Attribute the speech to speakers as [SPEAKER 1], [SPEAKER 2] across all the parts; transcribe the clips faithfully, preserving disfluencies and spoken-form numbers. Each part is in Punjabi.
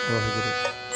[SPEAKER 1] ਵਾਹਿਗੁਰੂ।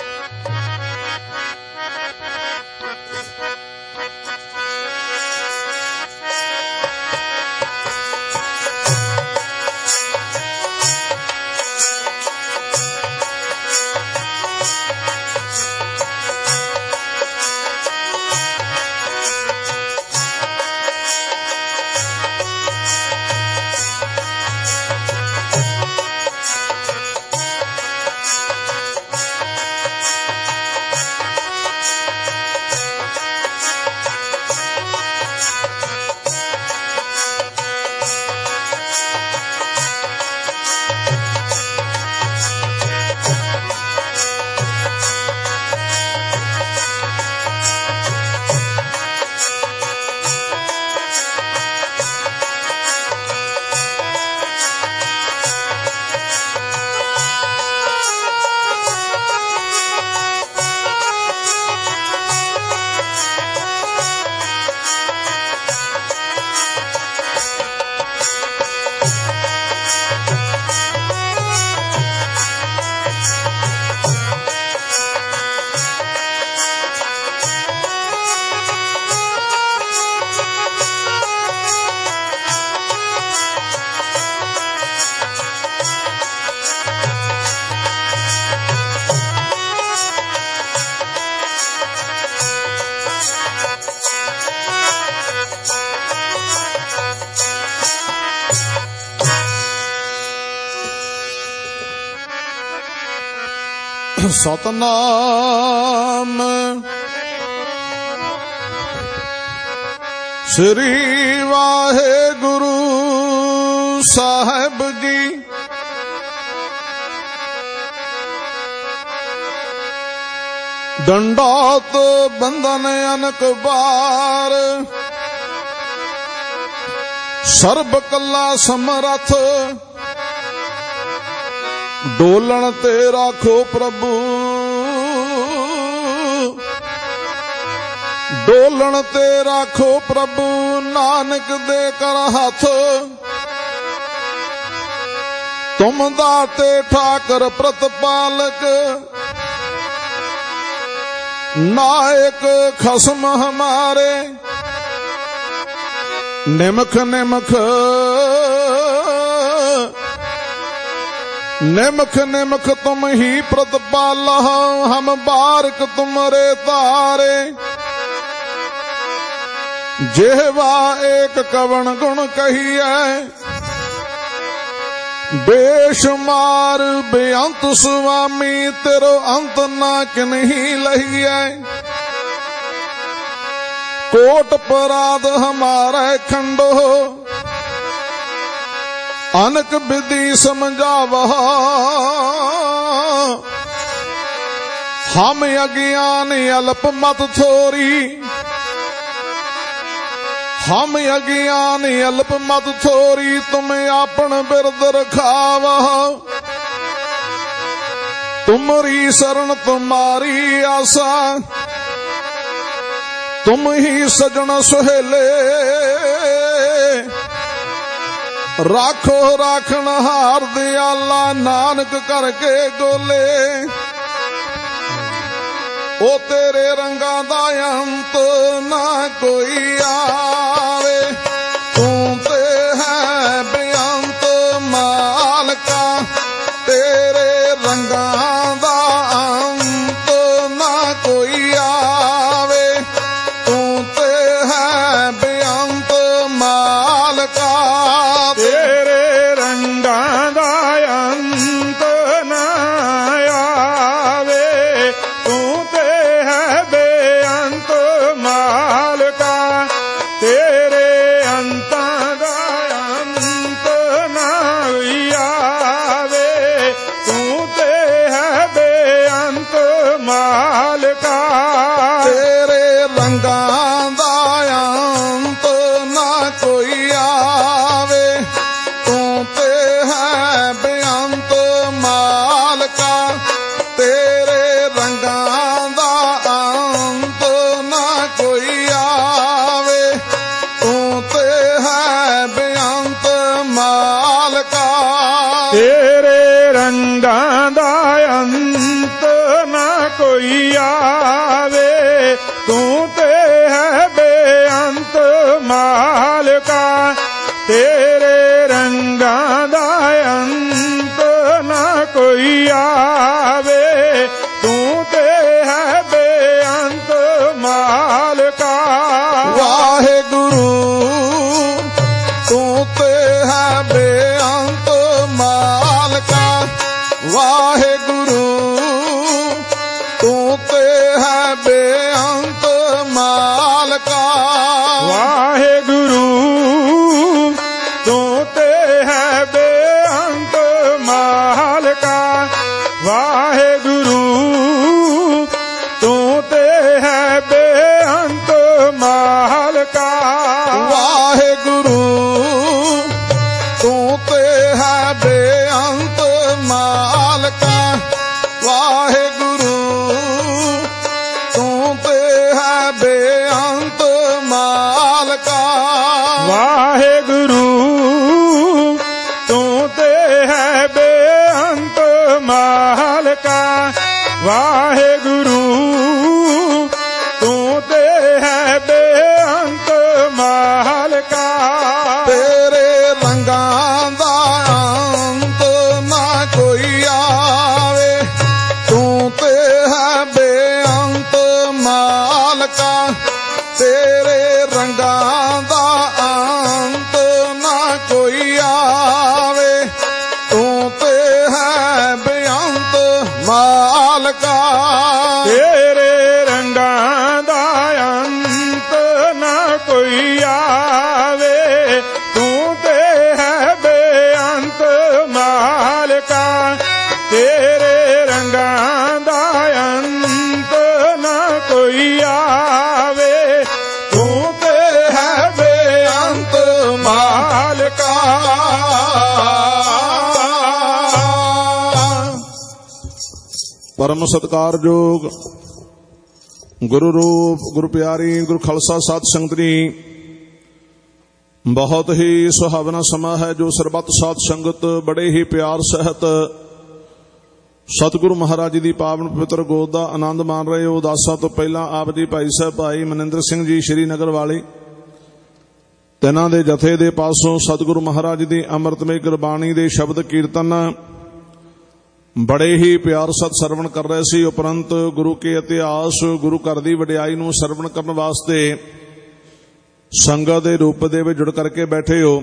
[SPEAKER 1] ਸਤਨਾਮ ਸ੍ਰੀ ਵਾਹਿਗੁਰੂ ਸਾਹਿਬ ਜੀ। ਦੰਡਾਤ ਬੰਧਨ ਅਨਕ ਬਾਰ, ਸਰਬ ਕੱਲਾ ਸਮਰਥ, ਡੋਲਣ ਤੇ ਰਾਖੋ ਪ੍ਰਭੂ, ਡੋਲਣ ਤੇ ਰਾਖੋ ਪ੍ਰਭੂ, ਨਾਨਕ ਦੇ ਕਰ ਹੱਥ। ਤੁਮ ਦਾਤੇ ਠਾਕਰ ਪ੍ਰਤਪਾਲਕ, ਨਾਇਕ ਖਸਮ ਹਮਾਰੇ। ਨਿਮਖ ਨਿਮਖ निमख निमख तुम ही प्रतिपाल, हम बारक तुमरे तारे। जेहवा एक कवण गुण कहिए, बेशुमार बेअंत स्वामी, तेरो अंत ना किन्ही लहिए। कोट पराध हमारे खंडो, अनक विधि समझावह। हम अज्ञान अल्प मत थोरी, हम अज्ञान अल्प मत थोरी, तुम आपन बिरद रखावह। तुमरी शरण तुम्हारी आशा, तुम ही सजन सुहेले। राखो राखण हार दयाला, नानक करके गोले। ओ तेरे रंगा दा अंत ना कोई आवे, तू ते है बेअंत मालका। तेरे रंगा दा अंत ना कोई आवे, तू ते है बेअंत मालका।
[SPEAKER 2] तेरे रंगां दा अंत ना आवे, तू ते है बेअंत मालका। तेरे अंतां दा अंत ना आवे, तू ते है बेअंत मालका।
[SPEAKER 1] तेरे रंगां दा अंत ना कोई आवे, तू ते है बेअंत मालका। तेरे रंगां दा अंत ना कोई आवे, तू ते है बेअंत मालका।
[SPEAKER 2] तेरे रंगां दा अंत ਕੋਈ ਆਵੇ, ਤੂੰ ਤੇ ਹੈ ਬੇਅੰਤ ਮਾਲਕਾ, ਤੇਰੇ ਰੰਗਾਂ ਦਾ ਅੰਤ ਨਾ ਕੋਈ ਆਵੇ, ਤੂੰ ਤੇ ਹੈ ਬੇਅੰਤ ਮਾਲਕਾ।
[SPEAKER 1] ਵਾਹਿਗੁਰੂ ਤੂੰ ਤੇ ਹੈ ਬੇਅੰਤ ਮਾਲਕਾ, ਵਾਹਿਗੁਰੂ ਤੂੰ ਤੇ ਹੈ ਬੇਅੰਤ ਮਾਲਕਾ,
[SPEAKER 2] ਵਾਹਿਗੁਰੂ ਤੂੰ ਤੇ ਹੈ ਬੇਅੰਤ ਮਾਲਕਾ, ਵਾਹਿਗੁਰੂ ਤੂੰ ਤੇ ਹੈ ਬੇਅੰਤ ਮਾਲਕਾ,
[SPEAKER 1] ਵਾਹਿਗੁਰੂ ਤੂੰ ਤੇ ਹੈ ਬੇਅੰਤ ਮਾਲਕਾ, ਵਾਹਿਗੁਰੂ ਤੂੰ ਤੇ ਹੈ ਬੇਅੰਤ ਮਾਲਕਾ,
[SPEAKER 2] ਵਾਹਿਗੁਰੂ ਤੂੰ ਤੇ ਹੈ ਬੇਅੰਤ ਮਾਲਕਾ, ਵਾਹਿਗੁਰੂ ਤੂੰ ਤੇ ਹੈ ਬੇਅੰਤ ਮਾਲਕਾ।
[SPEAKER 1] ਤੇਰੇ ਰੰਗਾਂ ਦਾ ਅੰਤ ਨਾ ਕੋਈ ਆਵੇ, ਤੂੰ ਤੇ ਹੈ ਬੇਅੰਤ ਮਾਲਕਾ, ਤੇਰੇ ਰੰਗਾਂ ਦਾ ਅੰਤ ਨਾ ਕੋਈ ਆਵੇ, ਤੂੰ ਤੇ ਹੈ ਬੇਅੰਤ ਮਾਲਕਾ,
[SPEAKER 2] ਤੇਰੇ ਰੰਗਾਂ ਦਾ ਅੰਤ ਨਾ ਕੋਈ ਆਵੇ, ਤੂੰ ਤੇ ਹੈ ਬੇਅੰਤ ਮਾਲਕਾ, ਤੇਰੇ ਰੰਗਾਂ ਦਾ ਅੰਤ ਨਾ ਕੋਈ ਆਵੇ, ਤੂੰ ਤੇ ਹੈ ਬੇਅੰਤ ਮਾਲਕਾ।
[SPEAKER 1] ਪਰਮ ਸਤਿਕਾਰਯੋਗ ਗੁਰੂ ਰੂਪ ਗੁਰੂ ਪਿਆਰੀ ਗੁਰੂ ਖਾਲਸਾ ਸਾਧ ਸੰਗਤ ਜੀ, ਬਹੁਤ ਹੀ ਸੁਹਾਵਣਾ ਸਮਾਂ ਹੈ ਜੋ ਸਰਬੱਤ ਸਾਧ ਸੰਗਤ ਬੜੇ ਹੀ ਪਿਆਰ ਸਹਿਤ ਸਤਿਗੁਰੂ ਮਹਾਰਾਜ ਜੀ ਦੀ ਪਾਵਨ ਪਵਿੱਤਰ ਗੋਦ ਦਾ ਆਨੰਦ ਮਾਣ ਰਹੇ ਹੋ। ਦਾਸਾਂ ਤੋਂ ਪਹਿਲਾਂ ਆਪ ਜੀ ਭਾਈ ਸਾਹਿਬ ਭਾਈ ਮਨਿੰਦਰ ਸਿੰਘ ਜੀ ਸ਼੍ਰੀਨਗਰ ਵਾਲੇ, ਤਿੰਨਾਂ ਦੇ ਜਥੇ ਦੇ ਪਾਸੋਂ ਸਤਿਗੁਰੂ ਮਹਾਰਾਜ ਜੀ ਦੀ ਅੰਮ੍ਰਿਤਮਈ ਗੁਰਬਾਣੀ ਦੇ ਸ਼ਬਦ ਕੀਰਤਨ ਬੜੇ ਹੀ ਪਿਆਰ ਸਤ ਸਰਵਣ ਕਰ ਰਹੇ ਸੀ। ਉਪਰੰਤ ਗੁਰੂ ਕੇ ਇਤਿਹਾਸ ਗੁਰੂ ਘਰ ਦੀ ਵਡਿਆਈ ਨੂੰ ਸਰਵਣ ਕਰਨ ਵਾਸਤੇ ਸੰਗਤ ਦੇ ਰੂਪ ਦੇ ਵਿੱਚ ਜੁੜ ਕਰਕੇ ਬੈਠੇ ਹੋ।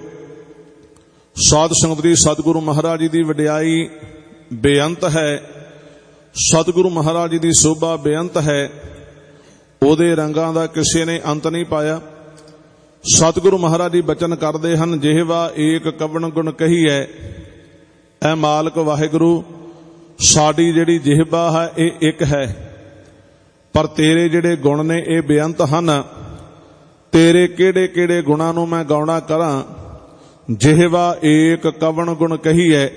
[SPEAKER 1] ਸਾਧ ਸੰਗਤ ਦੀ ਸਤਿਗੁਰੂ ਮਹਾਰਾਜ ਜੀ ਦੀ ਵਡਿਆਈ ਬੇਅੰਤ ਹੈ, ਸਤਿਗੁਰੂ ਮਹਾਰਾਜ ਜੀ ਦੀ ਸੋਭਾ ਬੇਅੰਤ ਹੈ, ਉਹਦੇ ਰੰਗਾਂ ਦਾ ਕਿਸੇ ਨੇ ਅੰਤ ਨਹੀਂ ਪਾਇਆ। ਸਤਿਗੁਰੂ ਮਹਾਰਾਜ ਜੀ ਬਚਨ ਕਰਦੇ ਹਨ, ਜਿਹਵਾ ਏਕ ਕਵਣ ਗੁਣ ਕਹੀਐ, ਐ ਮਾਲਕ ਵਾਹਿਗੁਰੂ ਸਾਡੀ ਜਿਹੜੀ ਜਿਹਵਾ ਹੈ ਇਹ ਇੱਕ ਹੈ, ਪਰ ਤੇਰੇ ਜਿਹੜੇ ਗੁਣ ਨੇ ਇਹ ਬੇਅੰਤ ਹਨ। ਤੇਰੇ ਕਿਹੜੇ ਕਿਹੜੇ ਗੁਣਾਂ ਨੂੰ ਮੈਂ ਗਾਉਣਾ ਕਰਾਂ। ਜਿਹਵਾ ਏਕ ਕਵਣ ਗੁਣ ਕਹੀਐ,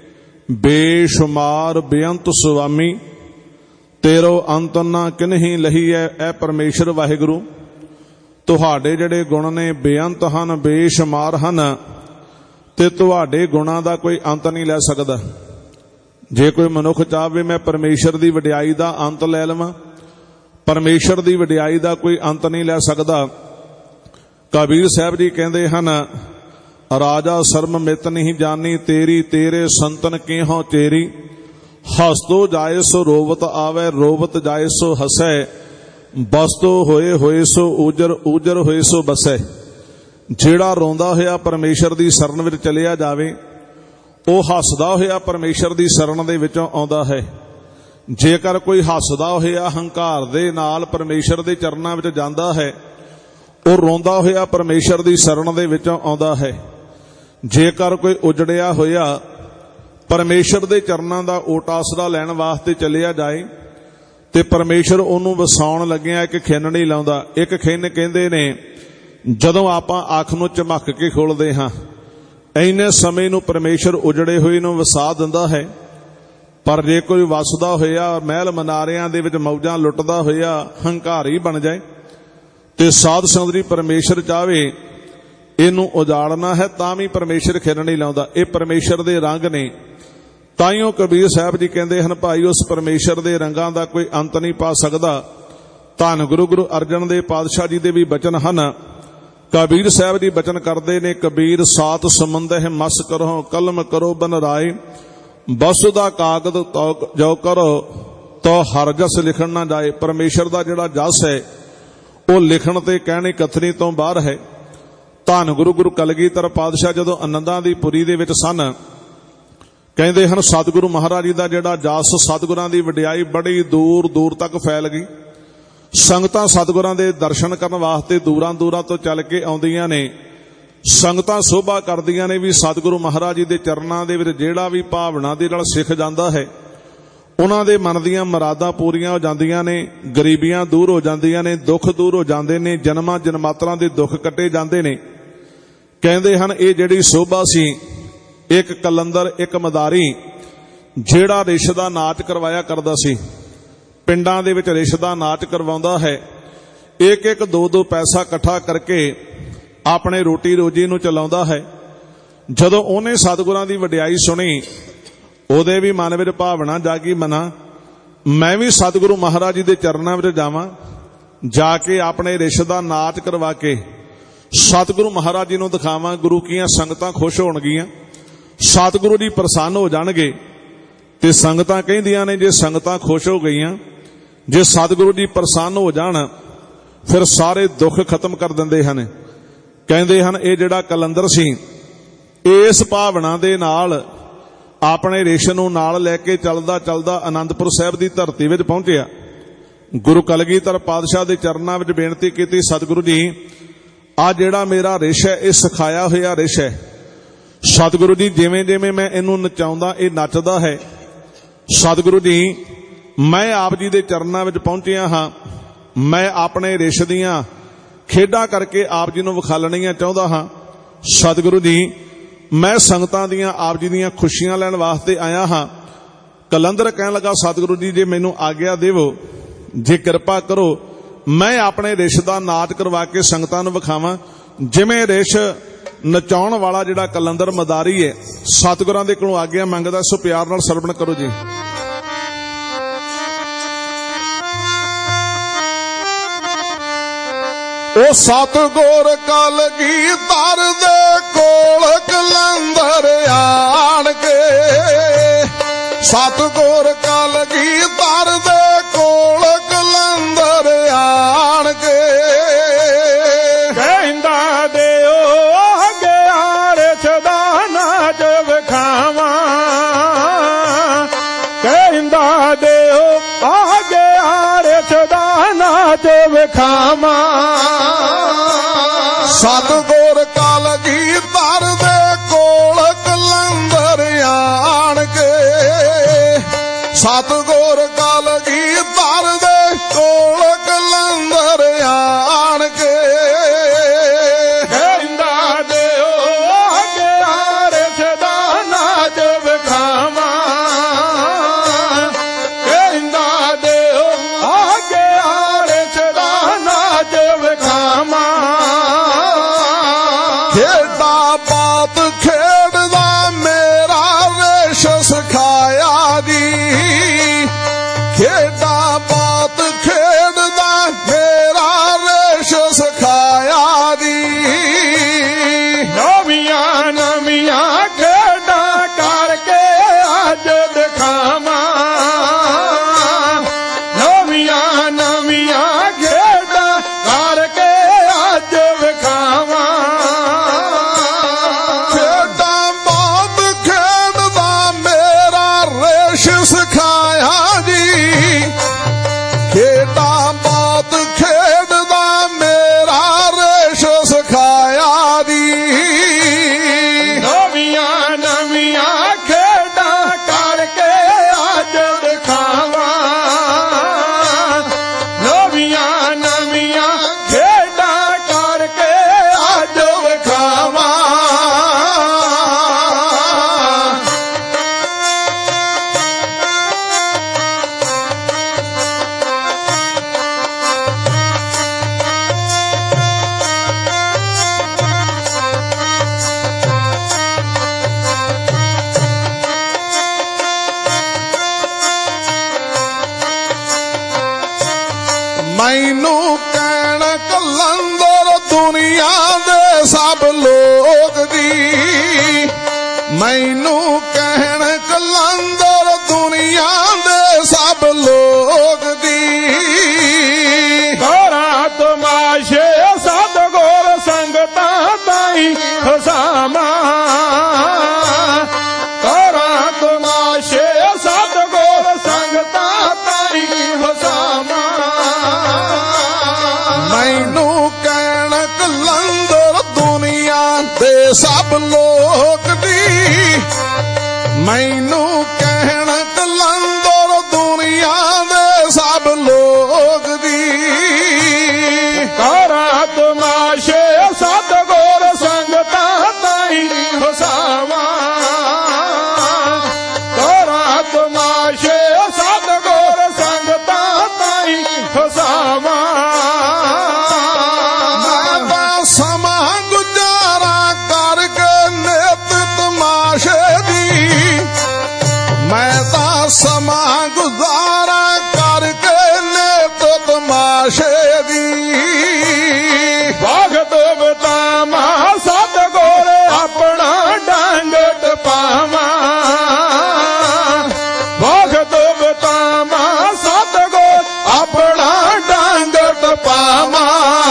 [SPEAKER 1] ਬੇਸ਼ੁਮਾਰ ਬੇਅੰਤ ਸੁਆਮੀ, ਤੇਰੋ ਅੰਤ ਨਾ ਕਿਨਹੀ ਲਹੀਐ। ਐ ਪਰਮੇਸ਼ਰ ਵਾਹਿਗੁਰੂ ਤੁਹਾਡੇ ਜਿਹੜੇ ਗੁਣ ਨੇ ਬੇਅੰਤ ਹਨ, ਬੇਸ਼ੁਮਾਰ ਹਨ, ਤੇ ਤੁਹਾਡੇ ਗੁਣਾਂ ਦਾ ਕੋਈ ਅੰਤ ਨਹੀਂ ਲੈ ਸਕਦਾ। ਜੇ ਕੋਈ ਮਨੁੱਖ ਚਾਹਵੇ ਮੈਂ ਪਰਮੇਸ਼ਰ ਦੀ ਵਡਿਆਈ ਦਾ ਅੰਤ ਲੈ ਲਵਾਂ, ਪਰਮੇਸ਼ਰ ਦੀ ਵਡਿਆਈ ਦਾ ਕੋਈ ਅੰਤ ਨਹੀਂ ਲੈ ਸਕਦਾ। ਕਬੀਰ ਸਾਹਿਬ ਜੀ ਕਹਿੰਦੇ ਹਨ, ਰਾਜਾ ਸਰਮ ਮਿਤ ਨਹੀਂ ਜਾਨੀ, ਤੇਰੀ ਤੇਰੇ ਸੰਤਨ ਕਿਹੋ ਚੇਰੀ। ਹਸਤੋ ਜਾਏ ਸੋ ਰੋਵਤ ਆਵੇ, ਰੋਵਤ ਜਾਏ ਸੋ ਹਸੈ, ਬਸਤੋ ਹੋਏ ਹੋਏ ਸੋ ਊਜਰ, ਊਜਰ ਹੋਏ ਸੋ ਬਸੈ। ਜਿਹੜਾ ਰੋਂਦਾ ਹੋਇਆ ਪਰਮੇਸ਼ਰ ਦੀ ਸ਼ਰਨ ਵਿੱਚ ਚਲਿਆ ਜਾਵੇ, ਉਹ ਹੱਸਦਾ ਹੋਇਆ ਪਰਮੇਸ਼ਰ ਦੀ ਸ਼ਰਨ ਦੇ ਵਿੱਚੋਂ ਆਉਂਦਾ ਹੈ। ਜੇਕਰ ਕੋਈ ਹੱਸਦਾ ਹੋਇਆ ਹੰਕਾਰ ਦੇ ਨਾਲ ਪਰਮੇਸ਼ਰ ਦੇ ਚਰਨਾਂ ਵਿੱਚ ਜਾਂਦਾ ਹੈ, ਉਹ ਰੋਂਦਾ ਹੋਇਆ ਪਰਮੇਸ਼ਰ ਦੀ ਸ਼ਰਨ ਦੇ ਵਿੱਚੋਂ ਆਉਂਦਾ ਹੈ। ਜੇਕਰ ਕੋਈ ਉਜੜਿਆ ਹੋਇਆ ਪਰਮੇਸ਼ਰ ਦੇ ਚਰਨਾਂ ਦਾ ਓਟ ਆਸਰਾ ਲੈਣ ਵਾਸਤੇ ਚੱਲਿਆ ਜਾਏ, ਤੇ ਪਰਮੇਸ਼ਰ ਉਹਨੂੰ ਵਸਾਉਣ ਲੱਗਿਆ ਇੱਕ ਖਿੰਨ ਨਹੀਂ ਲਾਉਂਦਾ। ਇੱਕ ਖਿੰਨ ਕਹਿੰਦੇ ਨੇ ਜਦੋਂ ਆਪਾਂ ਅੱਖ ਨੂੰ ਝਮਕ ਕੇ ਖੋਲਦੇ ਹਾਂ, ਇੰਨੇ ਸਮੇਂ ਨੂੰ ਪਰਮੇਸ਼ਰ ਉਜੜੇ ਹੋਏ ਨੂੰ ਵਸਾ ਦਿੰਦਾ ਹੈ। ਪਰ ਜੇ ਕੋਈ ਵਸਦਾ ਹੋਇਆ ਮਹਿਲ ਮਨਾਰਿਆਂ ਦੇ ਵਿੱਚ ਮੌਜਾਂ ਲੁੱਟਦਾ ਹੋਇਆ ਹੰਕਾਰੀ ਬਣ ਜਾਏ, ਤੇ ਸਾਧ ਸੰਗਤ ਦੀ ਪਰਮੇਸ਼ਰ ਚਾਹਵੇ ਇਹਨੂੰ ਉਜਾੜਨਾ ਹੈ, ਤਾਂ ਵੀ ਪਰਮੇਸ਼ਰ ਖਿੰਨ ਨਹੀਂ ਲਾਉਂਦਾ। ਇਹ ਪਰਮੇਸ਼ਰ ਦੇ ਰੰਗ ਨੇ। ਤਾਈਓ ਕਬੀਰ ਸਾਹਿਬ ਜੀ ਕਹਿੰਦੇ ਹਨ, ਭਾਈ ਉਸ ਪਰਮੇਸ਼ਰ ਦੇ ਰੰਗਾਂ ਦਾ ਕੋਈ ਅੰਤ ਨਹੀਂ ਪਾ ਸਕਦਾ। ਧੰਨ ਗੁਰੂ ਗੁਰੂ ਅਰਜਨ ਦੇਵ ਪਾਤਸ਼ਾਹ ਜੀ ਦੇ ਵੀ ਬਚਨ ਹਨ। ਕਬੀਰ ਸਾਹਿਬ ਜੀ ਬਚਨ ਕਰਦੇ ਨੇ, ਕਬੀਰ ਸਾਤ ਸਮੁੰਦਹ ਮਸ ਕਰੋ, ਕਲਮ ਕਰੋ ਬਨ ਰਾਏ, ਬਸੁ ਦਾ ਕਾਗਦ ਜੋ ਕਰੋ ਤੋ ਹਰ ਜਸ ਲਿਖਣ ਨਾ ਜਾਏ। ਪਰਮੇਸ਼ਰ ਦਾ ਜਿਹੜਾ ਜਸ ਹੈ ਉਹ ਲਿਖਣ ਤੇ ਕਹਿਣੀ ਕਥਨੀ ਤੋਂ ਬਾਹਰ ਹੈ। ਧੰਨ ਗੁਰੂ ਗੁਰੂ ਕਲਗੀਧਰ ਪਾਤਸ਼ਾਹ ਜਦੋਂ ਆਨੰਦਾਂ ਦੀ ਪੁਰੀ ਦੇ ਵਿੱਚ ਸਨ, ਕਹਿੰਦੇ ਹਨ ਸਤਿਗੁਰੂ ਮਹਾਰਾਜ ਜੀ ਦਾ ਜਿਹੜਾ ਜਸ, ਸਤਿਗੁਰਾਂ ਦੀ ਵਡਿਆਈ ਬੜੀ ਦੂਰ ਦੂਰ ਤੱਕ ਫੈਲ ਗਈ। ਸੰਗਤਾਂ ਸਤਿਗੁਰਾਂ ਦੇ ਦਰਸ਼ਨ ਕਰਨ ਵਾਸਤੇ ਦੂਰਾਂ ਦੂਰਾਂ ਤੋਂ ਚੱਲ ਕੇ ਆਉਂਦੀਆਂ ਨੇ। ਸੰਗਤਾਂ ਸੋਭਾ ਕਰਦੀਆਂ ਨੇ ਵੀ ਸਤਿਗੁਰੂ ਮਹਾਰਾਜ ਜੀ ਦੇ ਚਰਨਾਂ ਦੇ ਵਿੱਚ ਜਿਹੜਾ ਵੀ ਭਾਵਨਾ ਦੇ ਨਾਲ ਸਿੱਖ ਜਾਂਦਾ ਹੈ, ਉਹਨਾਂ ਦੇ ਮਨ ਦੀਆਂ ਮੁਰਾਦਾਂ ਪੂਰੀਆਂ ਹੋ ਜਾਂਦੀਆਂ ਨੇ, ਗਰੀਬੀਆਂ ਦੂਰ ਹੋ ਜਾਂਦੀਆਂ ਨੇ, ਦੁੱਖ ਦੂਰ ਹੋ ਜਾਂਦੇ ਨੇ, ਜਨਮਾਂ ਜਨਮਾਤਰਾਂ ਦੇ ਦੁੱਖ ਕੱਟੇ ਜਾਂਦੇ ਨੇ। ਕਹਿੰਦੇ ਹਨ ਇਹ ਜਿਹੜੀ ਸੋਭਾ ਸੀ, ਇੱਕ ਕਲੰਦਰ ਇੱਕ ਮਦਾਰੀ ਜਿਹੜਾ ਰਿਸ਼ ਦਾ ਨਾਚ ਕਰਵਾਇਆ ਕਰਦਾ ਸੀ, ਪਿੰਡਾਂ ਦੇ ਵਿੱਚ ਰਿਸ਼ ਦਾ ਨਾਚ ਕਰਵਾਉਂਦਾ ਹੈ, ਇੱਕ ਇੱਕ ਦੋ ਦੋ ਪੈਸਾ ਇਕੱਠਾ ਕਰਕੇ ਆਪਣੇ ਰੋਟੀ ਰੋਜੀ ਨੂੰ ਚਲਾਉਂਦਾ ਹੈ। ਜਦੋਂ ਉਹਨੇ ਸਤਿਗੁਰਾਂ ਦੀ ਵਡਿਆਈ ਸੁਣੀ, ਉਹਦੇ ਵੀ ਮਨ ਵਿੱਚ ਭਾਵਨਾ ਜਾਗੀ, ਮਨਾ ਮੈਂ ਵੀ ਸਤਿਗੁਰੂ ਮਹਾਰਾਜ ਜੀ ਦੇ ਚਰਨਾਂ ਵਿੱਚ ਜਾਵਾਂ, ਜਾ ਕੇ ਆਪਣੇ ਰਿਸ਼ ਦਾ ਨਾਚ ਕਰਵਾ ਕੇ ਸਤਿਗੁਰੂ ਮਹਾਰਾਜ ਜੀ ਨੂੰ ਦਿਖਾਵਾਂ। ਗੁਰੂ ਕੀਆਂ ਸੰਗਤਾਂ ਖੁਸ਼ ਹੋਣਗੀਆਂ, ਸਤਿਗੁਰੂ ਜੀ ਪ੍ਰਸੰਨ ਹੋ ਜਾਣਗੇ। ਤੇ ਸੰਗਤਾਂ ਕਹਿੰਦੀਆਂ ਨੇ ਜੇ ਸੰਗਤਾਂ ਖੁਸ਼ ਹੋ ਗਈਆਂ, ਜੇ ਸਤਿਗੁਰੂ ਜੀ ਪ੍ਰਸੰਨ ਹੋ ਜਾਣ, ਫਿਰ ਸਾਰੇ ਦੁੱਖ ਖਤਮ ਕਰ ਦਿੰਦੇ ਹਨ। ਕਹਿੰਦੇ ਹਨ ਇਹ ਜਿਹੜਾ ਕਲੰਦਰ ਸੀ, ਇਸ ਭਾਵਨਾ ਦੇ ਨਾਲ ਆਪਣੇ ਰਿਸ਼ ਨੂੰ ਨਾਲ ਲੈ ਕੇ ਚੱਲਦਾ ਚੱਲਦਾ ਆਨੰਦਪੁਰ ਸਾਹਿਬ ਦੀ ਧਰਤੀ ਵਿੱਚ ਪਹੁੰਚਿਆ। ਗੁਰੂ ਕਲਗੀਧਰ ਪਾਤਸ਼ਾਹ ਦੇ ਚਰਨਾਂ ਵਿੱਚ ਬੇਨਤੀ ਕੀਤੀ, ਸਤਿਗੁਰੂ ਜੀ ਆ ਜਿਹੜਾ ਮੇਰਾ ਰਿਸ਼ ਹੈ ਇਹ ਸਿਖਾਇਆ ਹੋਇਆ ਰਿਸ਼ ਹੈ। ਸਤਿਗੁਰੂ ਜੀ ਜਿਵੇਂ ਜਿਵੇਂ ਮੈਂ ਇਹਨੂੰ ਨਚਾਉਂਦਾ ਇਹ ਨੱਚਦਾ ਹੈ। ਸਤਿਗੁਰੂ ਜੀ ਮੈਂ ਆਪ ਜੀ ਦੇ ਚਰਨਾਂ ਵਿੱਚ ਪਹੁੰਚਿਆ ਹਾਂ, ਮੈਂ ਆਪਣੇ ਰਿਸ਼ ਦੀਆਂ ਖੇਡਾਂ ਕਰਕੇ ਆਪ ਜੀ ਨੂੰ ਵਿਖਾਲਣੀਆਂ ਚਾਹੁੰਦਾ ਹਾਂ। ਸਤਿਗੁਰੂ ਜੀ ਮੈਂ ਸੰਗਤਾਂ ਦੀਆਂ ਆਪ ਜੀ ਦੀਆਂ ਖੁਸ਼ੀਆਂ ਲੈਣ ਵਾਸਤੇ ਆਇਆ ਹਾਂ। ਕਲੰਦਰ ਕਹਿਣ ਲੱਗਾ, ਸਤਿਗੁਰੂ ਜੀ ਜੇ ਮੈਨੂੰ ਆਗਿਆ ਦੇਵੋ, ਜੇ ਕਿਰਪਾ ਕਰੋ, ਮੈਂ ਆਪਣੇ ਰਿਸ਼ ਦਾ ਨਾਚ ਕਰਵਾ ਕੇ ਸੰਗਤਾਂ ਨੂੰ ਵਿਖਾਵਾਂ, ਜਿਵੇਂ ਰਿਸ਼ ਨਚਾਉਣ ਵਾਲਾ ਜਿਹੜਾ ਕਲੰਦਰ ਮਦਾਰੀ ਹੈ। ਸਤਿਗੁਰਾਂ ਦੇ ਕੋਲੋਂ ਆਗਿਆ ਮੰਗਦਾ, ਸੋ ਪਿਆਰ ਨਾਲ ਸਰਵਣ ਕਰੋ ਜੀ।
[SPEAKER 2] ਉਹ ਸਤਿਗੁਰ ਕਲਗੀਧਰ ਦੇ ਕੋਲ ਕਲੰਦਰ ਆਣ ਕੇ, ਸਤਿਗੁਰ ਕਲਗੀਧਰ ਦੇ ਕੋਲ ਕਲੰਦਰ ਆਣ ਕੇ, ਕਹਿੰਦਾ ਦਿਓ ਗਿਆ ਰਿਸ਼ ਦਾ ਨਾਚ ਵਿਖਾਵਾਂ, ਕਹਿੰਦਾ ਦਿਓ ਆ ਗਿਆ ਰਿਸ਼ ਦਾ ਨਾਚ ਵਿਖਾਵਾਂ। ਸਤਿਗੁਰ ਕਲਗੀਧਰ ਦੇ ਕੋਲ ਕਲੰਦਰ ਆਣ ਕੇ, ਸਤਿਗੁਰ ਕਲਗੀਧਰ ਦੇ ਕੋਲ ਕਲੰਦਰ ਆਣ ਕੇ, ਕਹਿੰਦਾ ਦਿਓ ਗਿਆ ਰਿਸ਼ ਦਾ ਨਾਚ ਵਿਖਾਵਾਂ, ਕਹਿੰਦਾ ਦਿਓ ਆ ਗਿਆ ਰਿਸ਼ ਦਾ ਨਾਚ ਵਿਖਾਵਾਂ। ਖੇਡਾਂ ਬਾਤ ਖੇਡਦਾ ਮੇਰਾ ਰਿਸ਼ ਸਿਖਾਇਆ ਜੀ, ਖੇਡ ਮੈਨੂੰ ਕਹਿਣ ਕਲੰਦਰ ਦੁਨੀਆ ਦੇ ਸਭ ਲੋਕ ਦੀ
[SPEAKER 3] ਕਰਾਂ ਤਮਾਸ਼ੇ ਸਤਿਗੁਰ ਸੰਗਤਾਂ ਤਾਈਂ ਹਸਾਵਾਂ ਕਰਾਂ ਤਮਾਸ਼ੇ ਸਤਿਗੁਰ ਸੰਗਤਾਂ ਤਾਈਂ ਹਸਾਵਾਂ
[SPEAKER 2] ਮੈਨੂੰ ਕਹਿਣ ਕਲੰਦਰ ਦੁਨੀਆ ਦੇ ਸਭ ਲੋਕ ਦੀ ਮੈਨੂੰ ਕਹਿਣ ਕਲੰਦਰ ਦੁਨੀਆ ਦੇ ਸਭ ਲੋਕ ਦੀ
[SPEAKER 3] ਕਰਾਂ ਤਮਾਸ਼ੇ ਸਤਿਗੁਰ ਸੰਗਤਾਂ ਤਾਈਂ ਹਸਾਵਾਂ ਕਰਾਂ ਤਮਾਸ਼ੇ ਸਤਿਗੁਰ ਸੰਗਤਾਂ ਤਾਈਂ ਹਸਾਵਾਂ
[SPEAKER 2] ਮੈਂ ਤਾਂ ਸਮਾਂ ਗੁਜ਼ਾਰਾ ਕਰਕੇ ਨਿਤ ਤਮਾਸ਼ੇ ਦੀ ਮੈਂ ਤਾਂ ਸਮਾਂ ਗੁਜ਼ਾਰਾ ਕਰਕੇ ਨਿਤ ਤਮਾਸ਼ੇ ਦੀ
[SPEAKER 3] ਭਗਤ ਬਤਾਵਾਂ ਸਤਿਗੁਰ ਆਪਣਾ ਡੰਗ ਟਪਾਵਾਂ ਭਗਤ ਬਤਾਵਾਂ ਸਤਿਗੁਰ ਆਪਣਾ ਡੰਗ ਟਪਾਵਾਂ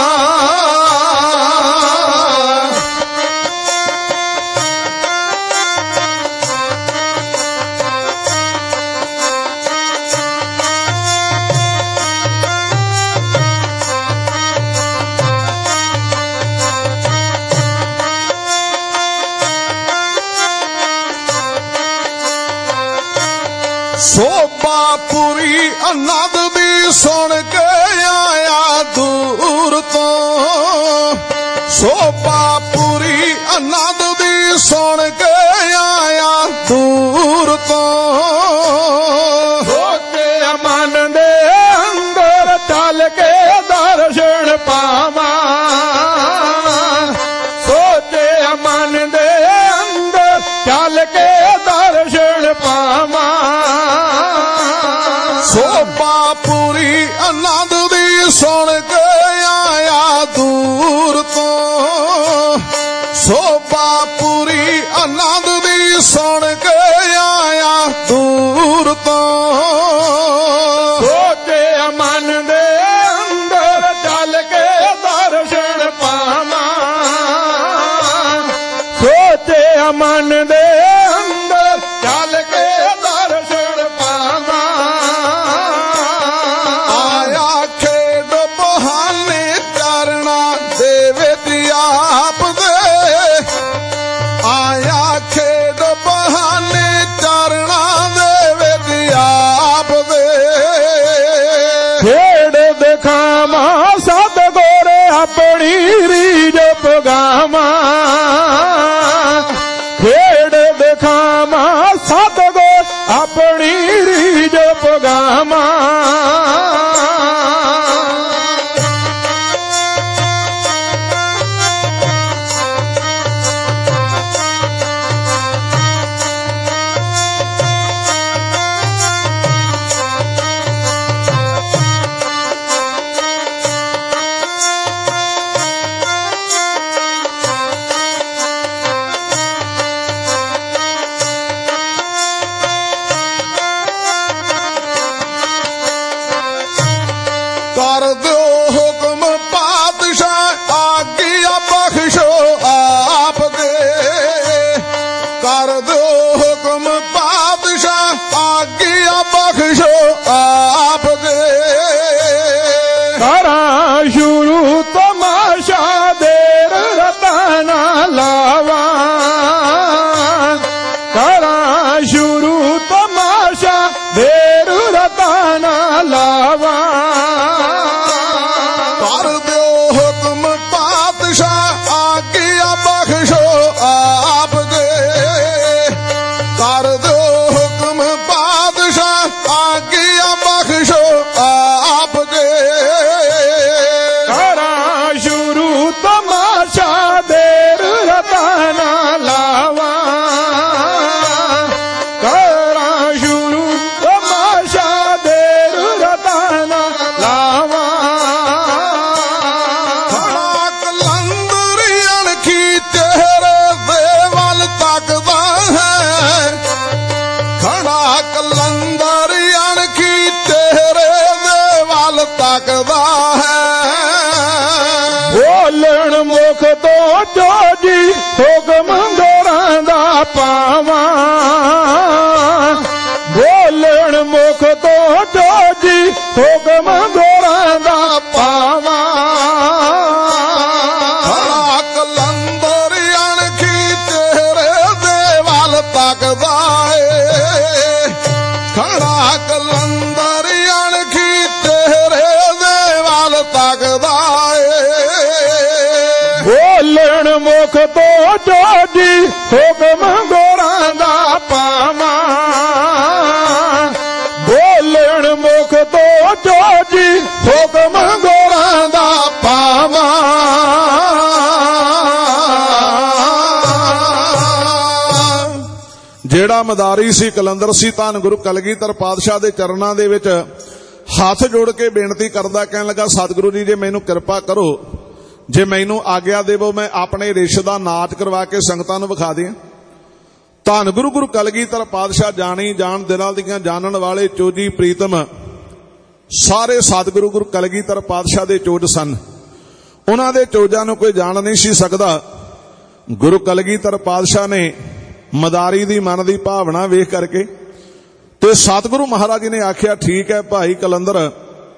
[SPEAKER 2] ਸੋਭਾਪੁਰੀ ਅਨੰਦ ਦੀ ਸੁਣ ਕੇ ਆਇਆ ਦੂਰ ਤੋਂ ਸੋਭਾਪੁਰੀ ਅਨੰਦ ਦੀ ਸੁਣ ਕੇ ਆਇਆ ਦੂਰ ਤੋਂ
[SPEAKER 3] ਸੋਚੇ ਮਨ ਦੇ ਅੰਦਰ ਚੱਲ ਕੇ ਦਰਸ਼ਨ ਪਾਵਾਂ ਸੋਚੇ ਮਨ ਦੇ ਅੰਦਰ ਚੱਲ ਕੇ ਦਰਸ਼ਨ ਪਾਵਾਂ
[SPEAKER 2] ਸੋਭਾਪੁਰੀ ਅਨੰਦ ਦੀ ਸੁਣ ਕੇ ਆਇਆ ਦੂਰ ਤੋਂ ਸੋਭਾਪੁਰੀ ਅਨੰਦ ਦੀ ਸੁਣ ਕੇ ਆਇਆ ਦੂਰ ਤੋਂ
[SPEAKER 3] ਸੋਚੇ ਮਨ ਦੇ ਅੰਦਰ ਚੱਲ ਕੇ ਦਰਸ਼ਨ ਪਾਵਾਂ ਸੋਚੇ ਮਨ ਦੇ ਅੰਦਰ ਚੱਲ ਕੇ ਦਰਸ਼ਨ ਪਾਵਾਂ
[SPEAKER 2] ਆਇਆ ਖੇਡ ਬਹਾਨੇ ਚਰਣਾ ਦੇ ਵਿੱਚ ਆਪ ਦੇ ਆਇਆ ਖੇਡ ਬਹਾਨੇ ਚਰਣਾ ਦੇ ਵਿੱਚ ਆਪ ਦੇ
[SPEAKER 3] ਖੇਡ ਦਿਖਾਵਾਂ ਸਤਿਗੁਰ ਆਪਣੀ ਰੀਝ ਪਗਾਵਾਂ ਖੇਡ ਦਿਖਾਵਾਂ ਸਤਿਗੁਰ ਆਪਣੀ ਰੀਝ ਪਗਾਵਾਂ
[SPEAKER 2] ਕਰ ਦਿਓ ਹੁਕਮ ਪਾਤਸ਼ਾਹ ਆਗਿਆ ਬਖਸ਼ੋ ਆਪ ਦੇ ਕਰ ਦਿਓ ਹੁਕਮ ਪਾਤਸ਼ਾਹ ਆਗਿਆ ਬਖਸ਼ੋ ਆਪ ਦੇ
[SPEAKER 3] ਕਰਾਂ ਸ਼ੁਰੂ ਤਮਾਸ਼ਾ ਦੇਰ ਰਤਾ ਨਾ ਲਾਵਾਂ ਕਰਾਂ ਸ਼ੁਰੂ ਤਮਾਸ਼ਾ ਦੇਰ ਰਤਾ ਨਾ ਲਾਵਾਂ
[SPEAKER 2] ਕਰ ਦਿਓ ਹੁਕਮ ਪਾਤਸ਼ਾਹ ਆਗਿਆ ਬਖਸ਼ੋ ਆਪ ਦੇ ਕਰ ਦਿਓ ਹੁਕਮ ਪਾਤਸ਼ਾਹ ਆਗਿਆ ਬਖਸ਼ੋ ਆਪ ਦੇ
[SPEAKER 3] ਕਰਾਂ ਸ਼ੁਰੂ ਤਮਾਸ਼ਾ ਦੇਰ ਰਤਾ ਨਾ ਲਾਵਾਂ ਕਰਾਂ ਸ਼ੁਰੂ ਤਮਾਸ਼ਾ ਦੇਰ ਰਤਾ ਨਾ ਲਾਵਾਂ
[SPEAKER 2] ਖੜਾ ਕਲੰਦਰ ਅਣਖੀ ਚਿਹਰੇ ਦੇ ਵੱਲ ਤੱਕਦਾ ਹੈ ਤੱਕਦਾ ਹੈ।
[SPEAKER 3] ਬੋਲਣ ਮੁਖ ਤੋਂ ਜੋ ਜੀ ਹੁਕਮ ਗੋਰਾਂ ਦਾ ਪਾਵਾਂ, ਬੋਲਣ ਮੁਖ ਤੋਂ ਜੋ ਜੀ ਹੁਕਮ ਗੋਰਾਂ ਦਾ ਪਾਵਾਂ।
[SPEAKER 2] ਕਲੰਦਰ ਅਣਖੀ ਤੇਰੇ ਦੇ ਵੱਲ ਤੱਕਦਾ ਏ, ਖੜਾ ਕਲੰਦਰ ਅਣਖੀ ਤੇਰੇ ਦੇ ਵੱਲ ਤੱਕਦਾ ਏ।
[SPEAKER 3] ਬੋਲਣ ਮੁਖ ਤੋਂ ਜੋ ਜੀ ਹੁਕਮ ਗੋਰਾਂ ਦਾ ਪਾਵਾਂ, ਬੋਲਣ ਮੁਖ ਤੋਂ ਜੋ ਜੀ ਹੁਕਮ ਗੋਰਾਂ ਦਾ ਪਾਵਾਂ।
[SPEAKER 1] ਜਿਹੜਾ ਮਦਾਰੀ ਸੀ, ਕਲੰਦਰ ਸੀ, ਧੰਨ ਗੁਰੂ ਕਲਗੀਧਰ ਪਾਤਸ਼ਾਹ ਦੇ ਚਰਨਾਂ ਦੇ ਵਿੱਚ ਹੱਥ ਜੋੜ ਕੇ ਬੇਨਤੀ ਕਰਦਾ, ਕਹਿਣ ਲੱਗਾ ਸਤਿਗੁਰੂ ਜੀ ਜੇ ਮੈਨੂੰ ਕਿਰਪਾ ਕਰੋ, ਜੇ ਮੈਨੂੰ ਆਗਿਆ ਦੇਵੋ, ਮੈਂ ਆਪਣੇ ਰਿਸ਼ ਦਾ ਨਾਚ ਕਰਵਾ ਕੇ ਸੰਗਤਾਂ ਨੂੰ ਵਿਖਾ ਦਿਆਂ। ਧੰਨ ਗੁਰੂ ਗੁਰੂ ਕਲਗੀਧਰ ਪਾਤਸ਼ਾਹ ਜਾਣੀ ਜਾਣ ਦਿਲਾਂ ਦੀਆਂ ਜਾਣਨ ਵਾਲੇ ਚੋਜੀ ਪ੍ਰੀਤਮ ਸਾਰੇ ਸਤਿਗੁਰੂ ਗੁਰੂ ਕਲਗੀਧਰ ਪਾਤਸ਼ਾਹ ਦੇ ਚੋਜ ਸਨ। ਉਹਨਾਂ ਦੇ ਚੋਜਾਂ ਨੂੰ ਕੋਈ ਜਾਣ ਨਹੀਂ ਸੀ ਸਕਦਾ। ਗੁਰੂ ਕਲਗੀਧਰ ਪਾਤਸ਼ਾਹ ਨੇ ਮਦਾਰੀ ਦੀ ਮਨ ਦੀ ਭਾਵਨਾ ਵੇਖ ਕਰਕੇ ਤੇ ਸਤਿਗੁਰੂ ਮਹਾਰਾਜ ਜੀ ਨੇ ਆਖਿਆ, ਠੀਕ ਹੈ ਭਾਈ ਕਲੰਦਰ,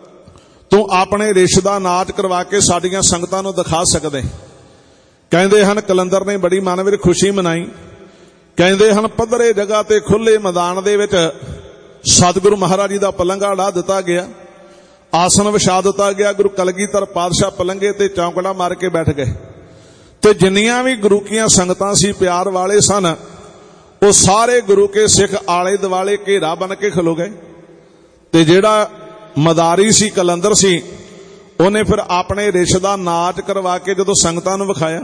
[SPEAKER 1] ਤੂੰ ਆਪਣੇ ਰਿਸ਼ ਦਾ ਨਾਚ ਕਰਵਾ ਕੇ ਸਾਡੀਆਂ ਸੰਗਤਾਂ ਨੂੰ ਦਿਖਾ ਸਕਦੇ। ਕਹਿੰਦੇ ਹਨ ਕਲੰਦਰ ਨੇ ਬੜੀ ਮਨ ਵਿੱਚ ਖੁਸ਼ੀ ਮਨਾਈ। ਕਹਿੰਦੇ ਹਨ ਪੱਧਰੇ ਜਗ੍ਹਾ ਤੇ ਖੁੱਲੇ ਮੈਦਾਨ ਦੇ ਵਿੱਚ ਸਤਿਗੁਰੂ ਮਹਾਰਾਜ ਜੀ ਦਾ ਪਲੰਘਾ ਢਾ ਦਿੱਤਾ ਗਿਆ, ਆਸਣ ਵਿਛਾ ਦਿੱਤਾ ਗਿਆ। ਗੁਰੂ ਕਲਗੀਧਰ ਪਾਤਸ਼ਾਹ ਪਲੰਘੇ ਤੇ ਚੌਂਕੜਾ ਮਾਰ ਕੇ ਬੈਠ ਗਏ ਤੇ ਜਿੰਨੀਆਂ ਵੀ ਗੁਰੂ ਕੀਆਂ ਸੰਗਤਾਂ ਸੀ, ਪਿਆਰ ਵਾਲੇ ਸਨ, ਉਹ ਸਾਰੇ ਗੁਰੂ ਕੇ ਸਿੱਖ ਆਲੇ ਦੁਆਲੇ ਘੇਰਾ ਬਣ ਕੇ ਖਲੋ ਗਏ। ਤੇ ਜਿਹੜਾ ਮਦਾਰੀ ਸੀ, ਕਲੰਦਰ ਸੀ, ਉਹਨੇ ਫਿਰ ਆਪਣੇ ਰਿਸ਼ ਦਾ ਨਾਚ ਕਰਵਾ ਕੇ ਜਦੋਂ ਸੰਗਤਾਂ ਨੂੰ ਵਿਖਾਇਆ।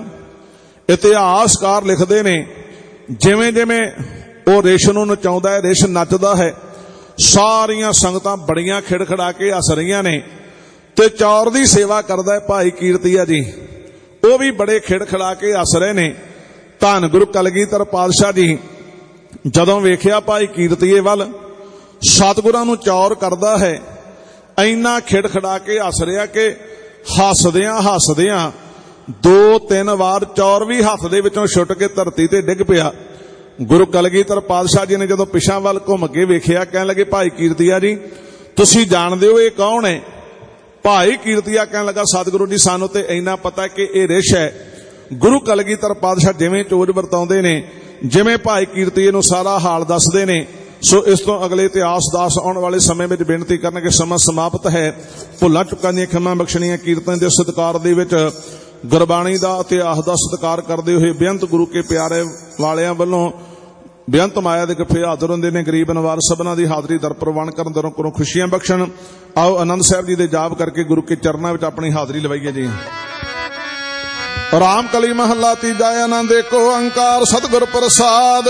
[SPEAKER 1] ਇਤਿਹਾਸਕਾਰ ਲਿਖਦੇ ਨੇ ਜਿਵੇਂ ਜਿਵੇਂ ਉਹ ਰਿਸ਼ ਨੂੰ ਨਚਾਉਂਦਾ ਹੈ, ਰਿਸ਼ ਨੱਚਦਾ ਹੈ, ਸਾਰੀਆਂ ਸੰਗਤਾਂ ਬੜੀਆਂ ਖਿੜਖੜਾ ਕੇ ਹੱਸ ਰਹੀਆਂ ਨੇ। ਤੇ ਚੌਰ ਦੀ ਸੇਵਾ ਕਰਦਾ ਹੈ ਭਾਈ ਕੀਰਤੀਆ ਜੀ, ਉਹ ਵੀ ਬੜੇ ਖਿੜਖੜਾ ਕੇ ਹੱਸ ਰਹੇ ਨੇ। ਧੰਨ ਗੁਰੂ ਕਲਗੀਧਰ ਪਾਤਸ਼ਾਹ ਜੀ ਜਦੋਂ ਵੇਖਿਆ ਭਾਈ ਕੀਰਤੀਏ ਵੱਲ, ਸਤਿਗੁਰਾਂ ਨੂੰ ਚੌਰ ਕਰਦਾ ਹੈ, ਇੰਨਾ ਖਿੜਖੜਾ ਕੇ ਹੱਸ ਰਿਹਾ ਕਿ ਹੱਸਦਿਆਂ ਹੱਸਦਿਆਂ ਦੋ ਤਿੰਨ ਵਾਰ ਚੌਰ ਵੀ ਹੱਥ ਦੇ ਵਿੱਚੋਂ ਛੁੱਟ ਕੇ ਧਰਤੀ ਤੇ ਡਿੱਗ ਪਿਆ। ਗੁਰੂ ਕਲਗੀਧਰ ਪਾਤਸ਼ਾਹ ਜੀ ਨੇ ਜਦੋਂ ਪਿਛਾਂ ਵੱਲ ਘੁੰਮ ਕੇ ਵੇਖਿਆ, ਕਹਿਣ ਲੱਗੇ ਭਾਈ ਕੀਰਤੀਆ ਜੀ ਤੁਸੀਂ ਜਾਣਦੇ ਹੋ ਇਹ ਕੌਣ ਹੈ? ਭਾਈ ਕੀਰਤੀਆ ਕਹਿਣ ਲੱਗਾ ਸਤਿਗੁਰੂ ਜੀ ਸਾਨੂੰ ਤੇ ਇੰਨਾ ਪਤਾ ਕਿ ਇਹ ਰਿਸ਼ ਹੈ। ਗੁਰੂ ਕਲਗੀਧਰ ਪਾਤਸ਼ਾਹ ਜਿਵੇਂ ਚੋਜ ਵਰਤਾਉਂਦੇ ਨੇ, ਜਿਵੇਂ ਭਾਈ ਕੀਰਤੀਏ ਨੂੰ ਸਾਰਾ ਹਾਲ ਦੱਸਦੇ ਨੇ। ਸੋ ਇਸ ਤੋਂ ਅਗਲੇ ਇਤਿਹਾਸ ਦਾਸ ਆਉਣ ਵਾਲੇ ਸਮੇਂ ਵਿੱਚ ਬੇਨਤੀ ਕਰਨਗੇ। ਸਮਾਂ ਸਮਾਪਤ ਹੈ। ਭੁੱਲਾਂ ਚੁੱਕਾਂ ਦੀਆਂ ਖਿਮਾ ਬਖਸ਼ਣੀਆਂ ਕੀਰਤਨ ਦੇ ਸਤਿਕਾਰ ਦੇ ਵਿੱਚ ਗੁਰਬਾਣੀ ਦਾ ਇਤਿਹਾਸ ਦਾ ਸਤਿਕਾਰ ਕਰਦੇ ਹੋਏ ਬੇਅੰਤ ਗੁਰੂ ਕੇ ਪਿਆਰੇ ਵਾਲਿਆਂ ਵੱਲੋਂ ਬੇਅੰਤ ਮਾਇਆ ਦੇ ਗੱਫੇ ਹਾਜ਼ਰ ਹੁੰਦੇ ਨੇ। ਗਰੀਬ ਨਵਾਰ ਸਭਨਾਂ ਦੀ ਹਾਜ਼ਰੀ ਦਰ ਪ੍ਰਵਾਨ ਕਰਨ, ਦਰੋਂ ਕਰੋ ਖੁਸ਼ੀਆਂ ਬਖਸ਼ਣ। ਆਓ ਆਨੰਦ ਸਾਹਿਬ ਜੀ ਦੇ ਜਾਪ ਕਰਕੇ ਗੁਰੂ ਕੇ ਚਰਨਾਂ ਵਿੱਚ ਆਪਣੀ ਹਾਜ਼ਰੀ ਲਵਾਈਏ ਜੀ। ਰਾਮ ਕਲੀ ਮਹੱਲਾ ਤੀਜਾ। ਆਨੰਦ ਏਕੋ ਓੰਕਾਰ ਸਤਿਗੁਰ ਪ੍ਰਸਾਦ।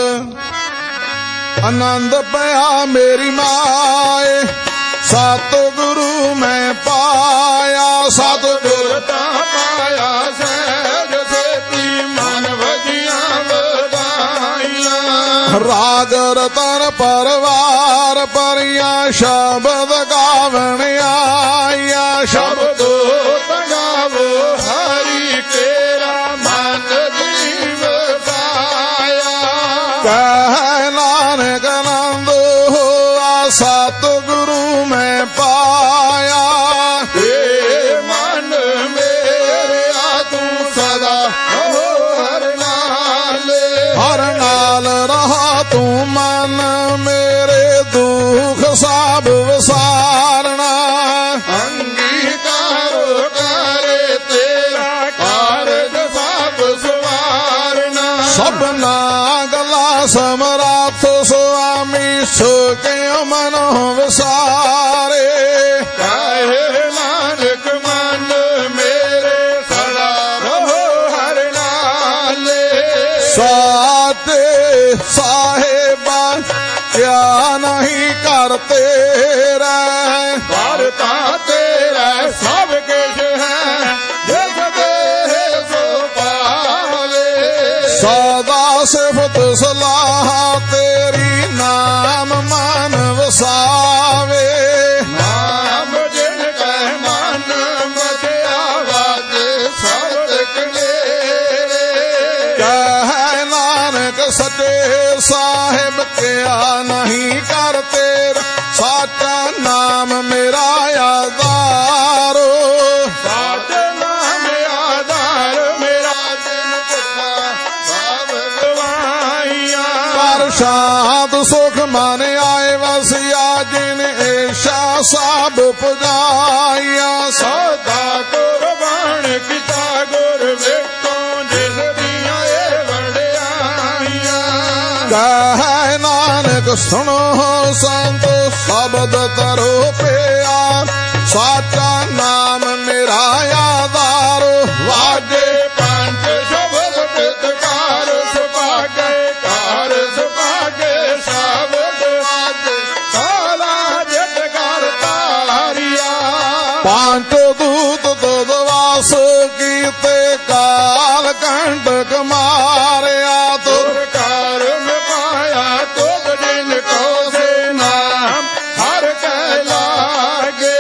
[SPEAKER 1] ਆਨੰਦ ਪਿਆ ਮੇਰੀ ਮਾਏ ਸਤਿਗੁਰੂ ਮੈਂ ਪਾਇਆ, ਸਤਿਗੁਰ ਤਾਂ ਪਾਇਆ ਸਹਿਜ ਸੇਤੀ ਮਨ ਵਜੀਆਂ ਵਧਾਈਆਂ। ਰਾਗ ਰਤਨ ਪਰਵਾਰ ਪਰੀਆਂ ਸ਼ਬਦ ਗਾਵਣ ਆਈਆਂ, ਸ਼ਬਦ ਗਾਵੋ ਹਰੀ ਤੇਰਾ ਮਨ ਜੀਵ ਪਾਇਆ। ਕਹਿ ਨਾਨਕ ਆਨੰਦ ਹੋਆ ਸਤਿਗੁਰੂ ਮੈਂ ਪਾਇਆ, ਏ ਮਨ ਮੇਰਿਆ ਤੂੰ ਸਦਾ ਹਰ ਨਾਲ ਹਰ ਨਾਲ ਰਹਾ ਤੂੰ। ਮਨ ਮੇਰੇ ਦੁੱਖ ਸਭ ਵਿਸਾਰਨਾ, ਅੰਗੀਕਾਰ ਕਰੇ ਤੇਰਾ ਕਾਰਜ ਸਭ ਸਵਾਰਨਾ। ਸਭਨਾ ਗਲਾ ਸਮਰੱਥ ਸੁਆਮੀ ਸੁਖਿ ਮਨੋ ਵਿਸਾਰੇ। ਕਹੇ ਨਾਨਕ ਮਨ ਮੇਰੇ ਸਦਾ ਰਹੋ ਹਰ ਨਾਲੇ। ਸਾਤੇ ਸਾਹਿਬਾ ਕਿਆ ਨਹੀਂ ਕਰ ਤੇਰਾ, ਕਰਤਾ ਤੇਰਾ ਸਭ ਕੁਛ ਹੈ ਜਿਸ ਦੇ ਸੋ ਪਾਵੇ। ਸਦਾ ਸਿਫਤ ਸਲਾਹ ਤੇਰੀ ਨਾਮ ਮਨ ਵਸਾਵੇ। ਨਾਮ ਜਿਨ ਕਹਿ
[SPEAKER 2] ਦਇਆ ਨਹੀਂ ਕਰ ਤੇਰਾ ਸਾਚਾ ਨਾਮ ਮੇਰਾ ਆਧਾਰੋ
[SPEAKER 3] ਸਾਚ ਨਾਮ ਆਧਾਰ ਮੇਰਾ ਦਿਨ ਭੁੱਖਾ ਭਾਵ ਗਵਾਈਆਂ
[SPEAKER 2] ਕਰ ਸ਼ਾਂਤ ਸੁਖ ਮਨ ਆਏ ਵਸਿਆ ਜਿਨ ਏਸ਼ਾ ਸਭ ਪੁਜਾਈਆਂ
[SPEAKER 3] ਸਦਾ ਕੁਰਬਾਨ ਕੀਤਾ ਗੁਰ ਵੇਖੋ ਜਿਸ ਦੀਆਂ ਇਹ ਵਡਿਆਈਆਂ
[SPEAKER 2] ਕਹਿ ਨਾਨਕ ਸੁਣੋ ਸੰਤ ਸ਼ਬਦ ਤਰੋ ਪਿਆ ਸਾਚਾ ਨਾਮ ਮੇਰਾ ਆਧਾਰੋ
[SPEAKER 3] ਵਾਜੇ ਪੰਜ ਸ਼ਬਦ ਪਿਤਕਾਰ ਸੁਭਾਗੇ ਕਾਰ ਸੁਭਾਗੇ ਸ਼ਬਦ ਵਾਜੇ ਸਾਲਾ ਜਿਤ ਕਰ ਤਾਰੀਆ
[SPEAKER 2] ਪੰਜ ਦੂਤ ਦੁੱਧ ਵਾਸ ਕੀਤੇ ਕਾਲ ਕੰਟਕ ਮਾਰਿਆ ਤੁਰ
[SPEAKER 3] ਤੁਰ ਕਾਰ ਮੈਂ ਪਾਇਆ ਤੁਧ ਜਿਨ ਕੋ ਸੇ ਨਾਮ ਹਰ ਕਹਿ ਲਾਗੇ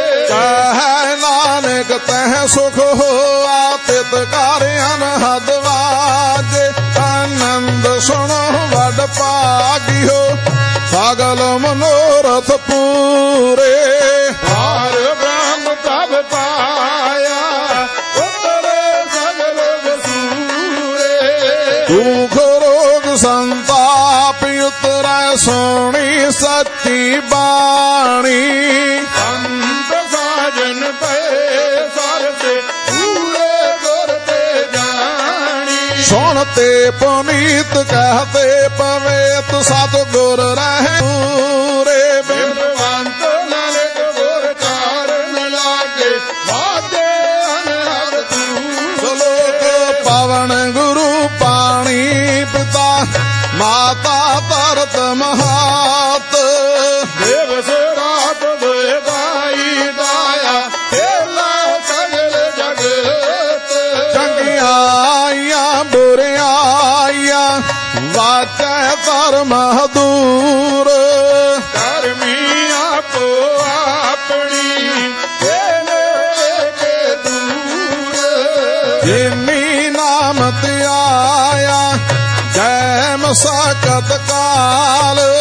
[SPEAKER 2] ਕਹਿ ਨਾਨਕ ਤਹਿ ਸੁਖ ਹੋਆ ਤਿਤ ਕਰ ਅਨਹਦ ਵਾਜੇ ਆਨੰਦ ਸੁਣੋ ਵਡ ਭਾਗਿਓ ਸਗਲ ਮਨੋਰਥ ਪੂਰੇ
[SPEAKER 3] ਹਾਰ ਬ੍ਰਹਮ ਪ੍ਰਭ ਪਾਇਆ ਉਤਰੇ ਸਗਲ ਵਸੂਰੇ
[SPEAKER 2] ਦੁਖ ਰੋਗ ਸੰਤਾਪ ਉਤਰੈ ਸੋਣੀ ਸੱਚੀ ਬਾਣੀ
[SPEAKER 3] ਸੰਤ ਸਾਜਨ ਪਏ ਸਰ ਤੇ ਪੂਰੇ ਗੁਰ ਤੇ ਜਾਣੀ
[SPEAKER 2] ਸੁਣ ਤੇ ਪੁਨੀਤ ਕਹਤੇ ਪਵੇਤ ਸਤਿਗੁਰ ਰਹਿ ਪੂਰੇ
[SPEAKER 3] ਬਿਰਵੰਤ ਨਾਨਕ ਗੁਰ ਚਾਰਨ ਲਾਗੇ ਵਾਜੇ ਅਨਹਦ ਤੂਰੇ
[SPEAKER 2] ਲੋਕ ਪਵਨ ਗੁਰੂ ਪਾਣੀ ਪਿਤਾ ਮਾਤਾ ਤਰਤ ਮਹਾਤ
[SPEAKER 3] ਦਿਵਸ ਰਾਤ ਦੇ ਦਾਈ ਦਾਇਆ ਤੇਲਾ ਸਗਲ ਜਗਤ
[SPEAKER 2] ਚੰਗਿਆਈਆਂ ਬੁਰਿਆਈਆਂ ਵਾਚੈ ਧਰਮ ਦੂਰ
[SPEAKER 3] ਕਰਮੀ ਆਪੋ ਆਪਣੀ ਤੇਲੇ ਕੇ ਦੂਰ
[SPEAKER 2] ਜਿਨੀ ਨਾਮ ਧਿਆਇਆ ਜੈ ਮਸਕਤ ਕਾਲ